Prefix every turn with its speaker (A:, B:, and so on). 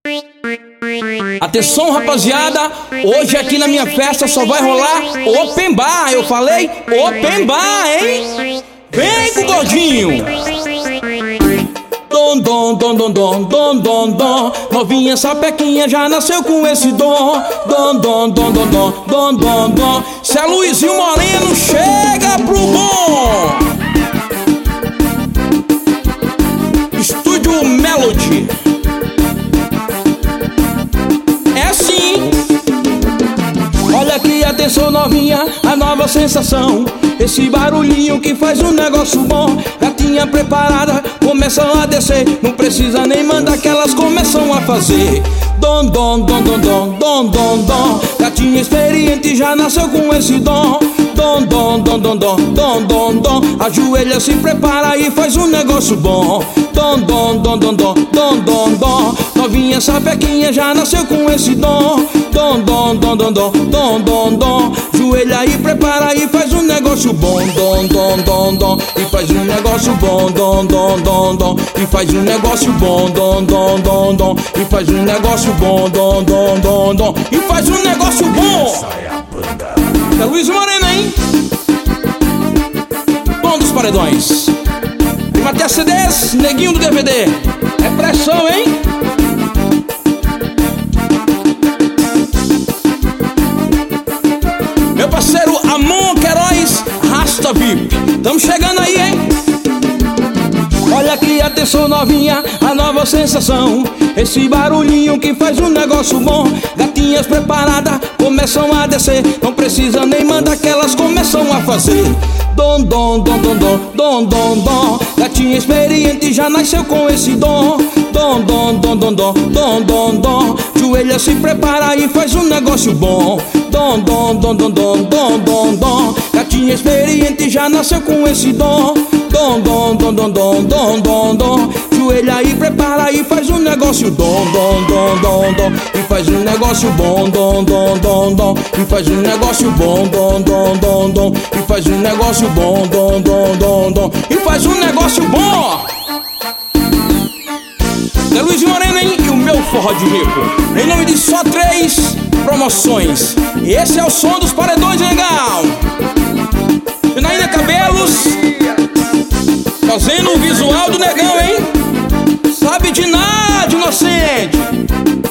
A: Atenção, rapaziada, hoje aqui na minha festa só vai rolar open bar. Eu falei open bar, hein? Vem com o gordinho. Dom, dom, dom, dom, dom, dom, dom, dom. Novinha sapequinha já nasceu com esse dom. Dom, dom, dom, dom, dom, dom, dom, dom. Se é Luizinho Moreno, chega pro bom. Estúdio Melody. É assim. Olha aqui, atenção novinha, a nova sensação. Esse barulhinho que faz um negócio bom. Gatinha preparada, começam a descer. Não precisa nem mandar que elas começam a fazer. Dom, dom, dom, dom, dom, dom, dom, dom. Gatinha experiente já nasceu com esse dom. Dom, dom, dom, dom, dom, dom, dom, dom. Ajoelha, se prepara e faz um negócio bom. Dom, dom, dom, dom, dom, dom, dom, dom. Novinha sapequinha já nasceu com esse dom. Dom, dom, dom, dom, dom, dom, dom, dom. Ajoelha e prepara e faz um negócio bom. Dom, dom, dom, dom. E faz um negócio bom. Dom, dom, dom, dom. E faz um negócio bom. Dom, dom, dom, dom. E faz um negócio bom. Dom, dom, dom, dom. E faz um negócio bom. É Luiz Moreno, hein? Dom dos paredões. Prima CDs, neguinho do DVD. É pressão, hein? Meu parceiro Amon Queiroz, Rasta VIP. Tamo chegando aí, hein? Olha aqui, atenção novinha, a nova sensação. Esse barulhinho que faz um negócio bom. Gatinhas preparadas, começam a descer. Não precisa nem mandar que elas começam a fazer. Dom, dom, dom, dom, dom, dom, dom, dom. Gatinha experiente já nasceu com esse dom. Dom, dom, dom, dom, dom, dom, dom, dom. Joelha, se prepara e faz um negócio bom. Dom, dom, dom, dom, dom, dom, dom, dom. Gatinha experiente já nasceu com esse dom. Dom, dom, dom, dom, dom, dom, dom, dom. Joelha e prepara e faz um negócio dom, dom, dom, dom, dom. E faz um negócio bom, dom, dom, dom, dom. E faz um negócio bom, dom, dom, dom, dom. E faz um negócio bom, dom, dom, dom, dom. E faz um negócio bom. É Luiz Moreno, hein? E o meu forró de rico. Em nome de só 3 promoções. E esse é o som dos paredões, legal. Janaína Cabelos fazendo o visual do negão, hein? Sabe de nada, inocente.